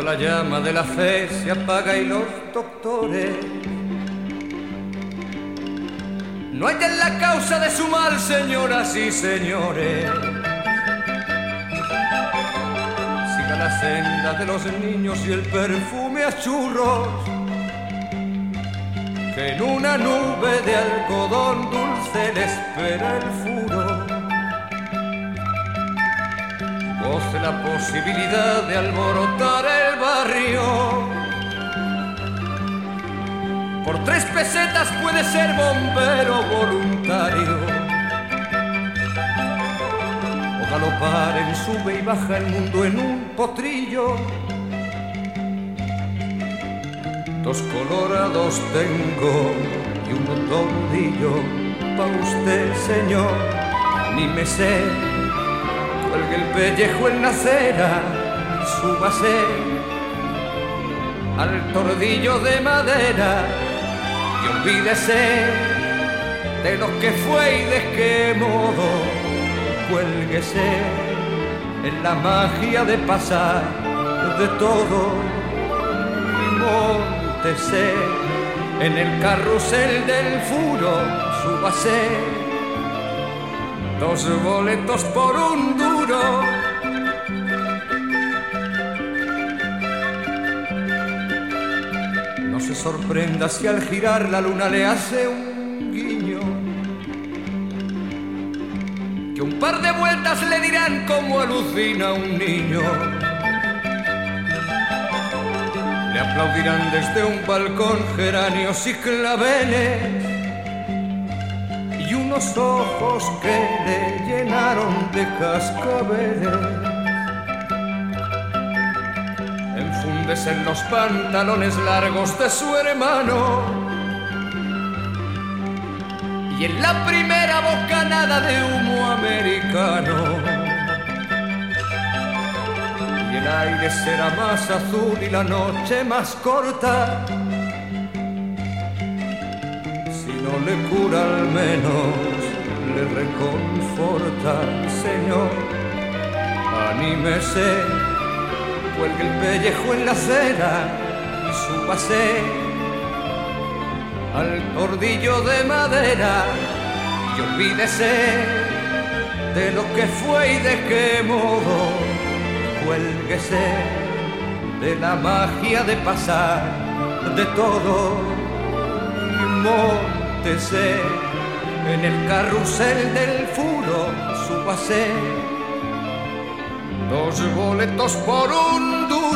la llama de la fe se apaga y los doctores no hallan la causa de su mal, señoras y señores. Siga la senda de los niños y el perfume a churros, que en una nube de algodón dulce le espera el furo. Goce la posibilidad de alborotar el barrio. Por 3 pesetas puede ser bombero voluntario, o galopar en sube y baja el mundo en un potrillo. 2 colorados tengo y 1 tordillo pa' usted, señor, ni me sé. Cuelgue el pellejo en la acera y súbase al tordillo de madera y olvídese de lo que fue y de qué modo. Cuélguese en la magia de pasar de todo y móntese en el carrusel del furo. Súbase 2 boletos por 1 duro. No se sorprenda si al girar la luna le hace un guiño, que un par de vueltas le dirán cómo alucina un niño. Le aplaudirán desde un balcón geranios y claveles y unos ojos que le llenaron de cascabeles. Enfúndese en los pantalones largos de su hermano y en la primera bocanada de humo americano. Y el aire será más azul y la noche más corta. No le cura, al menos le reconforta, señor. Anímese, cuelgue el pellejo en la acera y súbase al tordillo de madera y olvídese de lo que fue y de qué modo. Cuélguese de la magia de pasar de todo y móntese en el carrusel del furo. Súbase 2 boletos por 1 duro.